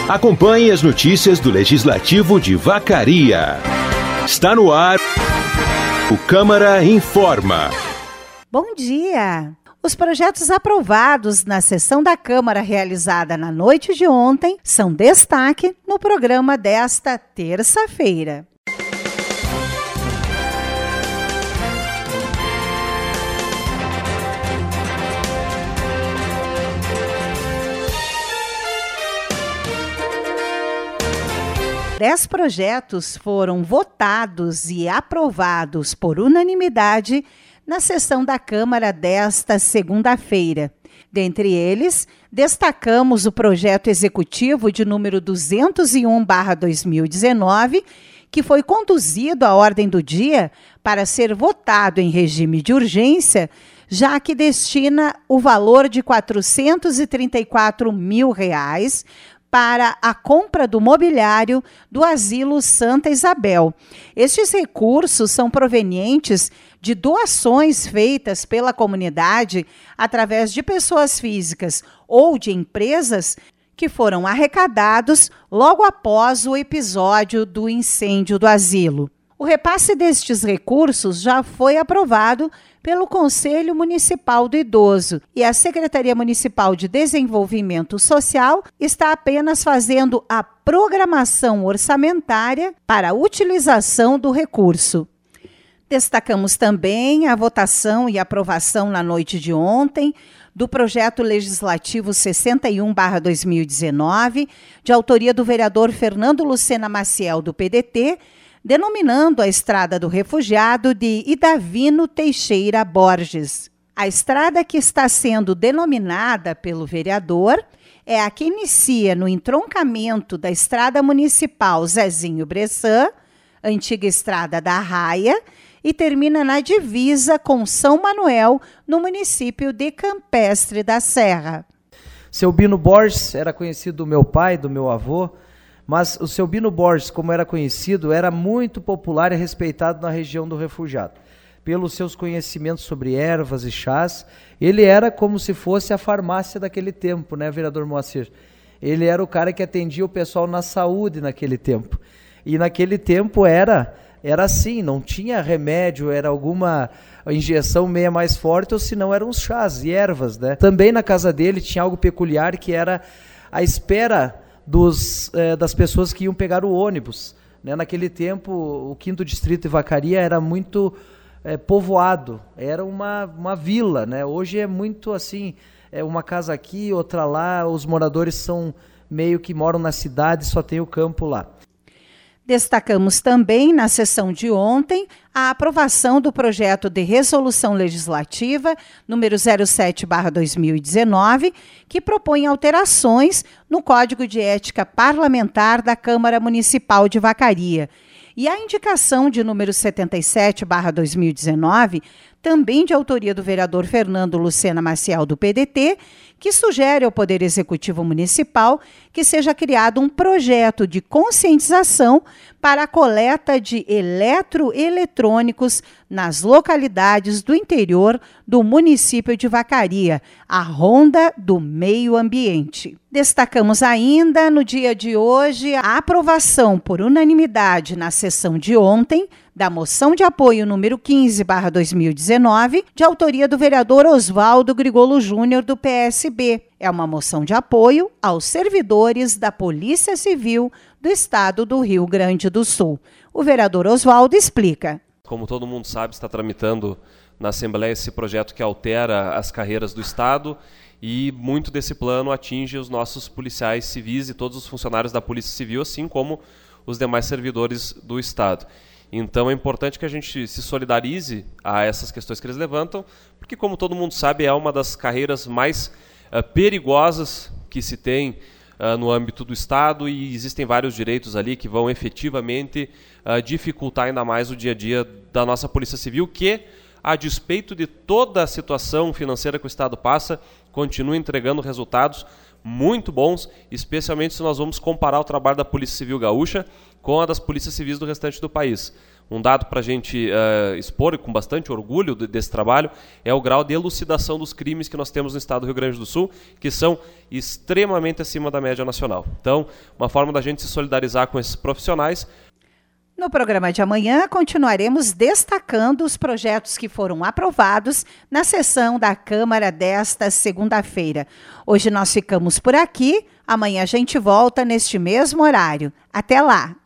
Acompanhe as notícias do Legislativo de Vacaria. Está no ar o Câmara Informa. Bom dia! Os projetos aprovados na sessão da Câmara realizada na noite de ontem são destaque no programa desta terça-feira. Dez projetos foram votados e aprovados por unanimidade na sessão da Câmara desta segunda-feira. Dentre eles, destacamos o projeto executivo de número 201/2019, que foi conduzido à ordem do dia para ser votado em regime de urgência, já que destina o valor de R$ 434 mil para a compra do mobiliário do Asilo Santa Isabel. Estes recursos são provenientes de doações feitas pela comunidade através de pessoas físicas ou de empresas que foram arrecadados logo após o episódio do incêndio do asilo. O repasse destes recursos já foi aprovado pelo Conselho Municipal do Idoso e a Secretaria Municipal de Desenvolvimento Social está apenas fazendo a programação orçamentária para a utilização do recurso. Destacamos também a votação e aprovação na noite de ontem do projeto legislativo 61/2019, de autoria do vereador Fernando Lucena Maciel, do PDT, denominando a Estrada do Refugiado de Idavino Teixeira Borges. A estrada que está sendo denominada pelo vereador é a que inicia no entroncamento da Estrada Municipal Zezinho Bressan, antiga Estrada da Arraia, e termina na divisa com São Manuel, no município de Campestre da Serra. Seu Bino Borges era conhecido do meu pai, do meu avô, mas o seu Bino Borges, como era conhecido, era muito popular e respeitado na região do Refugiado. Pelos seus conhecimentos sobre ervas e chás, ele era como se fosse a farmácia daquele tempo, né, vereador Moacir? Ele era o cara que atendia o pessoal na saúde naquele tempo. E naquele tempo era assim, não tinha remédio, era alguma injeção meia mais forte, ou senão eram os chás e ervas, né? Também na casa dele tinha algo peculiar, que era a espera das pessoas que iam pegar o ônibus, né? Naquele tempo, o 5º Distrito de Vacaria era muito povoado, era uma vila, né? Hoje é muito assim, uma casa aqui, outra lá, os moradores são meio que moram na cidade, só tem o campo lá. Destacamos também, na sessão de ontem, a aprovação do projeto de resolução legislativa número 07/2019, que propõe alterações no Código de Ética Parlamentar da Câmara Municipal de Vacaria. E a indicação de número 77/2019, também de autoria do vereador Fernando Lucena Maciel, do PDT, que sugere ao Poder Executivo Municipal que seja criado um projeto de conscientização para a coleta de eletroeletrônicos nas localidades do interior do município de Vacaria, a Ronda do Meio Ambiente. Destacamos ainda, no dia de hoje, a aprovação por unanimidade na sessão de ontem da moção de apoio número 15/2019, de autoria do vereador Oswaldo Grigolo Júnior, do PSB. É uma moção de apoio aos servidores da Polícia Civil do Estado do Rio Grande do Sul. O vereador Oswaldo explica. Como todo mundo sabe, está tramitando na Assembleia esse projeto que altera as carreiras do Estado, e muito desse plano atinge os nossos policiais civis e todos os funcionários da Polícia Civil, assim como os demais servidores do Estado. Então é importante que a gente se solidarize a essas questões que eles levantam, porque, como todo mundo sabe, é uma das carreiras mais perigosas que se tem no âmbito do Estado, e existem vários direitos ali que vão efetivamente dificultar ainda mais o dia a dia da nossa Polícia Civil, que, a despeito de toda a situação financeira que o Estado passa, continua entregando resultados muito bons, especialmente se nós vamos comparar o trabalho da Polícia Civil gaúcha com a das polícias civis do restante do país. Um dado para a gente expor com bastante orgulho desse trabalho é o grau de elucidação dos crimes que nós temos no estado do Rio Grande do Sul, que são extremamente acima da média nacional. Então, uma forma da gente se solidarizar com esses profissionais. No programa de amanhã, continuaremos destacando os projetos que foram aprovados na sessão da Câmara desta segunda-feira. Hoje nós ficamos por aqui, amanhã a gente volta neste mesmo horário. Até lá!